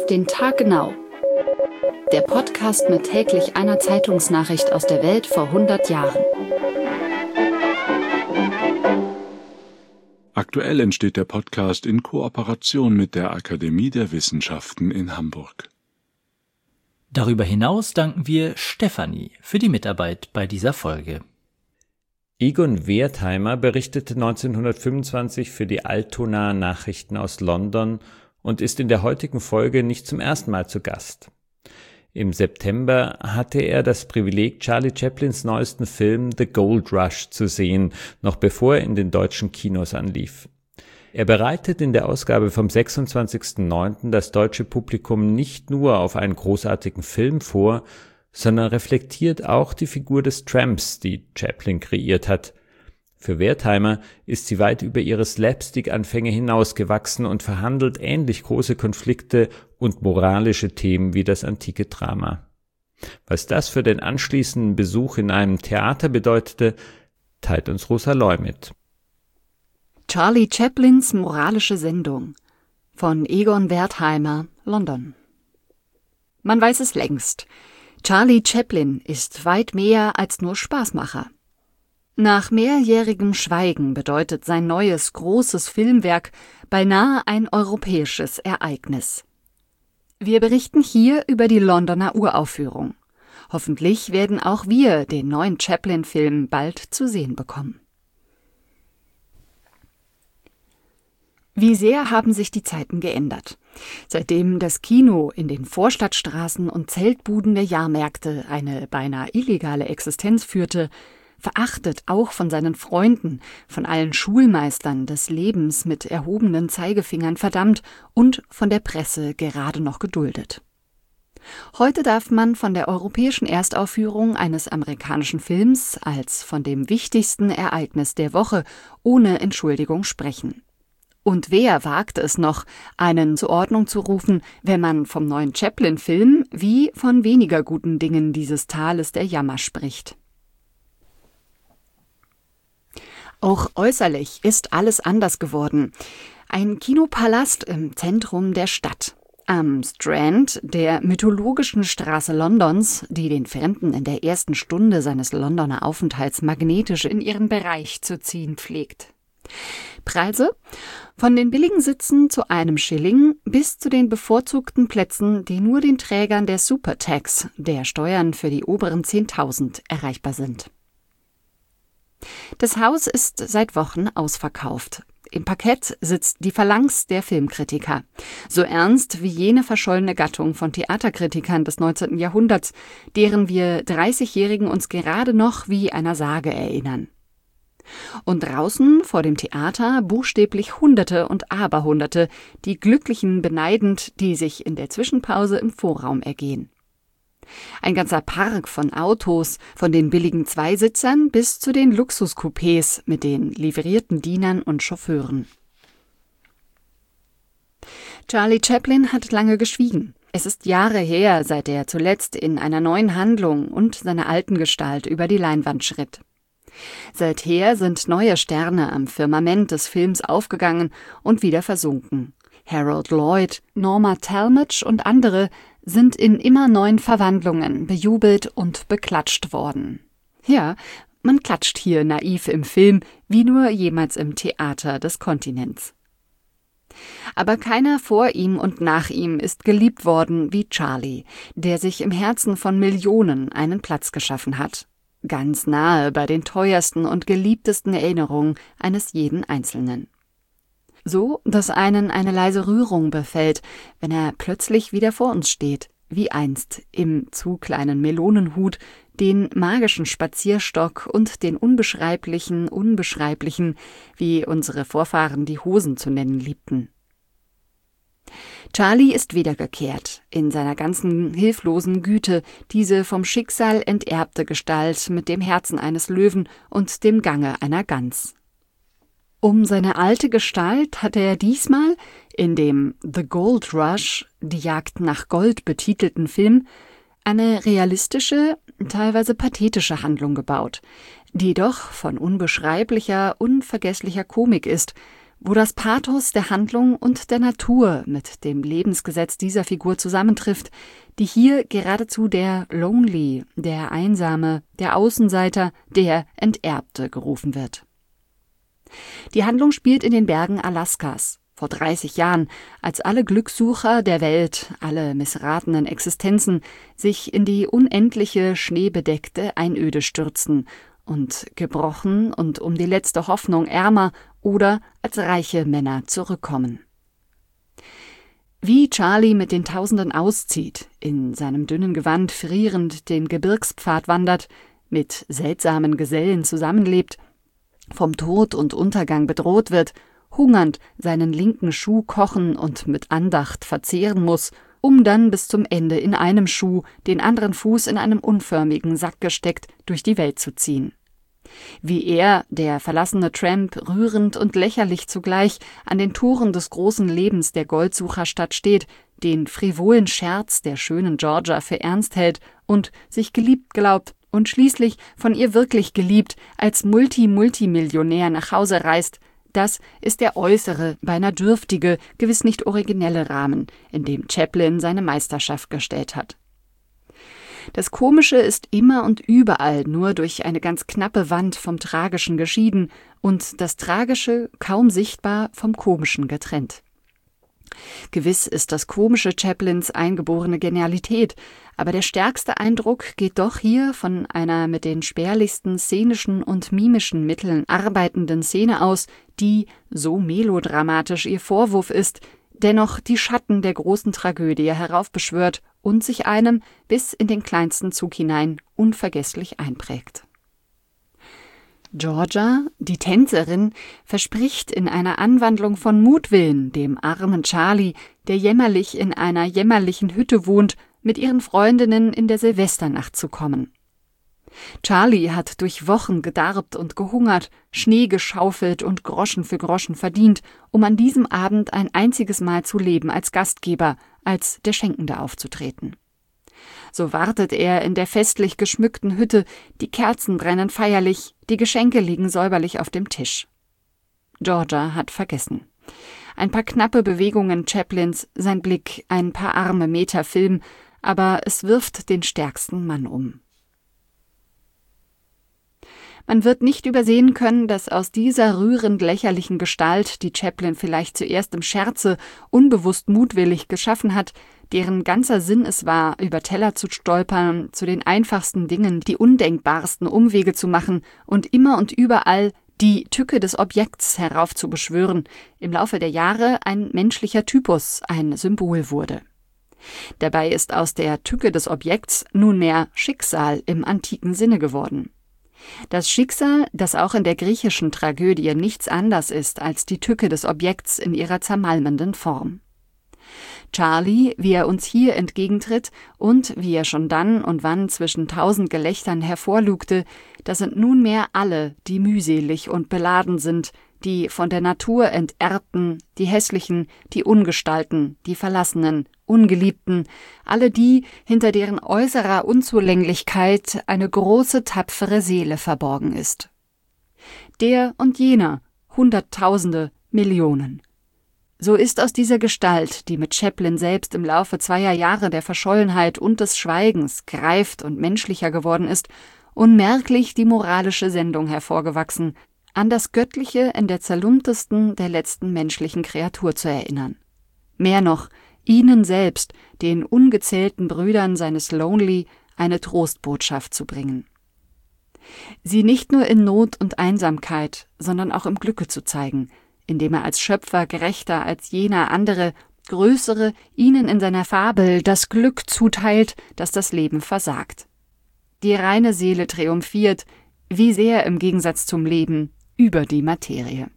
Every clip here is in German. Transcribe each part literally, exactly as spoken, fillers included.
Auf den Tag genau. Der Podcast mit täglich einer Zeitungsnachricht aus der Welt vor hundert Jahren. Aktuell entsteht der Podcast in Kooperation mit der Akademie der Wissenschaften in Hamburg. Darüber hinaus danken wir Stefanie für die Mitarbeit bei dieser Folge. Egon Wertheimer berichtete neunzehnhundertfünfundzwanzig für die Altona Nachrichten aus London und ist in der heutigen Folge nicht zum ersten Mal zu Gast. Im September hatte er das Privileg, Charlie Chaplins neuesten Film The Gold Rush zu sehen, noch bevor er in den deutschen Kinos anlief. Er bereitet in der Ausgabe vom sechsundzwanzigsten neunten das deutsche Publikum nicht nur auf einen großartigen Film vor, sondern reflektiert auch die Figur des Tramps, die Chaplin kreiert hat. Für Wertheimer ist sie weit über ihre Slapstick-Anfänge hinausgewachsen und verhandelt ähnlich große Konflikte und moralische Themen wie das antike Drama. Was das für den anschließenden Besuch in einem Theater bedeutete, teilt uns Rosa Loy mit. Charlie Chaplins moralische Sendung von Egon Wertheimer, London. Man weiß es längst. Charlie Chaplin ist weit mehr als nur Spaßmacher. Nach mehrjährigem Schweigen bedeutet sein neues, großes Filmwerk beinahe ein europäisches Ereignis. Wir berichten hier über die Londoner Uraufführung. Hoffentlich werden auch wir den neuen Chaplin-Film bald zu sehen bekommen. Wie sehr haben sich die Zeiten geändert. Seitdem das Kino in den Vorstadtstraßen und Zeltbuden der Jahrmärkte eine beinahe illegale Existenz führte, verachtet auch von seinen Freunden, von allen Schulmeistern des Lebens mit erhobenen Zeigefingern verdammt und von der Presse gerade noch geduldet. Heute darf man von der europäischen Erstaufführung eines amerikanischen Films als von dem wichtigsten Ereignis der Woche ohne Entschuldigung sprechen. Und wer wagt es noch, einen zur Ordnung zu rufen, wenn man vom neuen Chaplin-Film wie von weniger guten Dingen dieses Tales der Jammer spricht? Auch äußerlich ist alles anders geworden. Ein Kinopalast im Zentrum der Stadt. Am Strand, der mythologischen Straße Londons, die den Fremden in der ersten Stunde seines Londoner Aufenthalts magnetisch in ihren Bereich zu ziehen pflegt. Preise? Von den billigen Sitzen zu einem Schilling bis zu den bevorzugten Plätzen, die nur den Trägern der Supertax, der Steuern für die oberen zehntausend, erreichbar sind. Das Haus ist seit Wochen ausverkauft. Im Parkett sitzt die Phalanx der Filmkritiker. So ernst wie jene verschollene Gattung von Theaterkritikern des neunzehnten Jahrhunderts, deren wir dreißigjährigen uns gerade noch wie einer Sage erinnern. Und draußen vor dem Theater buchstäblich Hunderte und Aberhunderte, die Glücklichen beneidend, die sich in der Zwischenpause im Vorraum ergehen. Ein ganzer Park von Autos, von den billigen Zweisitzern bis zu den Luxuscoupés mit den livrierten Dienern und Chauffeuren. Charlie Chaplin hat lange geschwiegen. Es ist Jahre her, seit er zuletzt in einer neuen Handlung und seiner alten Gestalt über die Leinwand schritt. Seither sind neue Sterne am Firmament des Films aufgegangen und wieder versunken. Harold Lloyd, Norma Talmadge und andere sind in immer neuen Verwandlungen bejubelt und beklatscht worden. Ja, man klatscht hier naiv im Film, wie nur jemals im Theater des Kontinents. Aber keiner vor ihm und nach ihm ist geliebt worden wie Charlie, der sich im Herzen von Millionen einen Platz geschaffen hat. Ganz nahe bei den teuersten und geliebtesten Erinnerungen eines jeden Einzelnen. So, dass einen eine leise Rührung befällt, wenn er plötzlich wieder vor uns steht, wie einst im zu kleinen Melonenhut, den magischen Spazierstock und den unbeschreiblichen, unbeschreiblichen, wie unsere Vorfahren die Hosen zu nennen liebten. Charlie ist wiedergekehrt, in seiner ganzen hilflosen Güte, diese vom Schicksal enterbte Gestalt mit dem Herzen eines Löwen und dem Gange einer Gans. Um seine alte Gestalt hatte er diesmal in dem The Gold Rush, die Jagd nach Gold betitelten Film, eine realistische, teilweise pathetische Handlung gebaut, die doch von unbeschreiblicher, unvergesslicher Komik ist, wo das Pathos der Handlung und der Natur mit dem Lebensgesetz dieser Figur zusammentrifft, die hier geradezu der Lonely, der Einsame, der Außenseiter, der Enterbte gerufen wird. Die Handlung spielt in den Bergen Alaskas, vor dreißig Jahren, als alle Glückssucher der Welt, alle missratenen Existenzen, sich in die unendliche, schneebedeckte Einöde stürzen und gebrochen und um die letzte Hoffnung ärmer oder als reiche Männer zurückkommen. Wie Charlie mit den Tausenden auszieht, in seinem dünnen Gewand frierend den Gebirgspfad wandert, mit seltsamen Gesellen zusammenlebt, vom Tod und Untergang bedroht wird, hungernd seinen linken Schuh kochen und mit Andacht verzehren muss, um dann bis zum Ende in einem Schuh, den anderen Fuß in einem unförmigen Sack gesteckt, durch die Welt zu ziehen. Wie er, der verlassene Tramp, rührend und lächerlich zugleich an den Toren des großen Lebens der Goldsucherstadt steht, den frivolen Scherz der schönen Georgia für ernst hält und sich geliebt glaubt und schließlich von ihr wirklich geliebt als Multi-Multimillionär nach Hause reist, das ist der äußere, beinahe dürftige, gewiss nicht originelle Rahmen, in dem Chaplin seine Meisterschaft gestellt hat. Das Komische ist immer und überall nur durch eine ganz knappe Wand vom Tragischen geschieden und das Tragische kaum sichtbar vom Komischen getrennt. Gewiss ist das Komische Chaplins eingeborene Genialität, aber der stärkste Eindruck geht doch hier von einer mit den spärlichsten szenischen und mimischen Mitteln arbeitenden Szene aus, die, so melodramatisch ihr Vorwurf ist, dennoch die Schatten der großen Tragödie heraufbeschwört und sich einem bis in den kleinsten Zug hinein unvergesslich einprägt. Georgia, die Tänzerin, verspricht in einer Anwandlung von Mutwillen dem armen Charlie, der jämmerlich in einer jämmerlichen Hütte wohnt, mit ihren Freundinnen in der Silvesternacht zu kommen. Charlie hat durch Wochen gedarbt und gehungert, Schnee geschaufelt und Groschen für Groschen verdient, um an diesem Abend ein einziges Mal zu leben als Gastgeber, als der Schenkende aufzutreten. So wartet er in der festlich geschmückten Hütte, die Kerzen brennen feierlich, die Geschenke liegen säuberlich auf dem Tisch. Georgia hat vergessen. Ein paar knappe Bewegungen Chaplins, sein Blick, ein paar arme Meter Film, aber es wirft den stärksten Mann um. Man wird nicht übersehen können, dass aus dieser rührend lächerlichen Gestalt, die Chaplin vielleicht zuerst im Scherze, unbewusst mutwillig geschaffen hat, deren ganzer Sinn es war, über Teller zu stolpern, zu den einfachsten Dingen die undenkbarsten Umwege zu machen und immer und überall die Tücke des Objekts heraufzubeschwören, im Laufe der Jahre ein menschlicher Typus, ein Symbol wurde. Dabei ist aus der Tücke des Objekts nunmehr Schicksal im antiken Sinne geworden. Das Schicksal, das auch in der griechischen Tragödie nichts anders ist als die Tücke des Objekts in ihrer zermalmenden Form. Charlie, wie er uns hier entgegentritt und wie er schon dann und wann zwischen tausend Gelächtern hervorlugte, das sind nunmehr alle, die mühselig und beladen sind, die von der Natur Enterbten, die Hässlichen, die Ungestalten, die Verlassenen, Ungeliebten, alle die, hinter deren äußerer Unzulänglichkeit eine große, tapfere Seele verborgen ist. Der und jener, Hunderttausende, Millionen. So ist aus dieser Gestalt, die mit Chaplin selbst im Laufe zweier Jahre der Verschollenheit und des Schweigens greift und menschlicher geworden ist, unmerklich die moralische Sendung hervorgewachsen, an das Göttliche in der zerlumptesten der letzten menschlichen Kreatur zu erinnern. Mehr noch, ihnen selbst, den ungezählten Brüdern seines Lonely, eine Trostbotschaft zu bringen. Sie nicht nur in Not und Einsamkeit, sondern auch im Glücke zu zeigen, indem er als Schöpfer gerechter als jener andere, größere, ihnen in seiner Fabel das Glück zuteilt, das das Leben versagt. Die reine Seele triumphiert, wie sehr im Gegensatz zum Leben, über die Materie.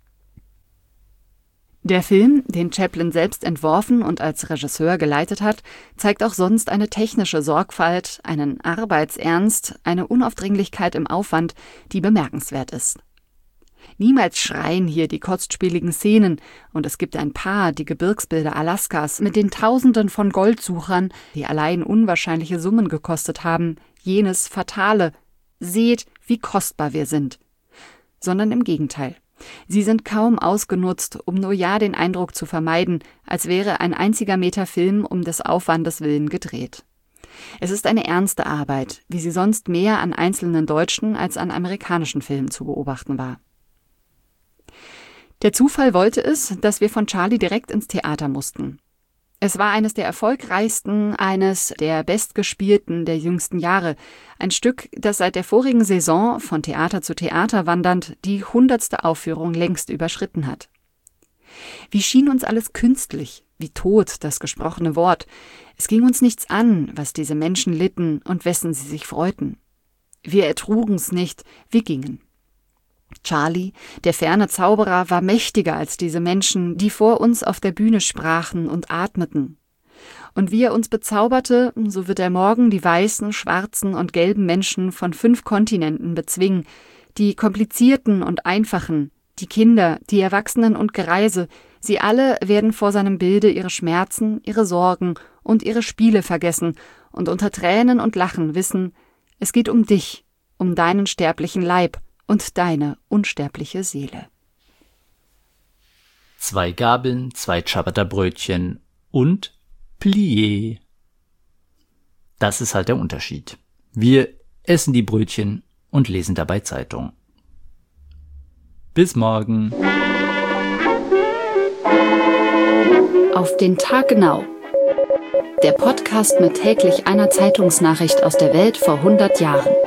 Der Film, den Chaplin selbst entworfen und als Regisseur geleitet hat, zeigt auch sonst eine technische Sorgfalt, einen Arbeitsernst, eine Unaufdringlichkeit im Aufwand, die bemerkenswert ist. Niemals schreien hier die kostspieligen Szenen, und es gibt ein paar, die Gebirgsbilder Alaskas mit den Tausenden von Goldsuchern, die allein unwahrscheinliche Summen gekostet haben, jenes fatale, seht, wie kostbar wir sind, sondern im Gegenteil. Sie sind kaum ausgenutzt, um nur ja den Eindruck zu vermeiden, als wäre ein einziger Meter Film um des Aufwandes willen gedreht. Es ist eine ernste Arbeit, wie sie sonst mehr an einzelnen deutschen als an amerikanischen Filmen zu beobachten war. Der Zufall wollte es, dass wir von Charlie direkt ins Theater mussten. Es war eines der erfolgreichsten, eines der bestgespielten der jüngsten Jahre. Ein Stück, das seit der vorigen Saison, von Theater zu Theater wandernd, die hundertste Aufführung längst überschritten hat. Wie schien uns alles künstlich, wie tot das gesprochene Wort. Es ging uns nichts an, was diese Menschen litten und wessen sie sich freuten. Wir ertrugen's nicht, wir gingen. Charlie, der ferne Zauberer, war mächtiger als diese Menschen, die vor uns auf der Bühne sprachen und atmeten. Und wie er uns bezauberte, so wird er morgen die weißen, schwarzen und gelben Menschen von fünf Kontinenten bezwingen, die komplizierten und einfachen, die Kinder, die Erwachsenen und Greise, sie alle werden vor seinem Bilde ihre Schmerzen, ihre Sorgen und ihre Spiele vergessen und unter Tränen und Lachen wissen, es geht um dich, um deinen sterblichen Leib und deine unsterbliche Seele. Zwei Gabeln, zwei Ciabatta-Brötchen und Plié. Das ist halt der Unterschied. Wir essen die Brötchen und lesen dabei Zeitung. Bis morgen. Auf den Tag genau. Der Podcast mit täglich einer Zeitungsnachricht aus der Welt vor hundert Jahren.